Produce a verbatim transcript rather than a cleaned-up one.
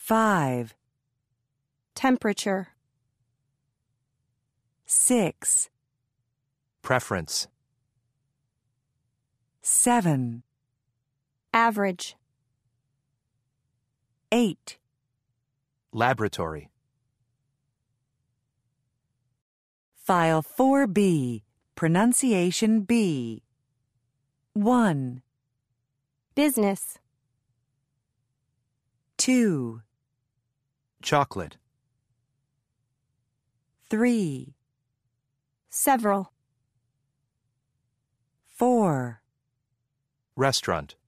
Five. Temperature. Six. Preference. Seven. Average. Eight. Laboratory. File four B, Pronunciation B. One. Business. Two. Chocolate. Three. Several. Four. Restaurant.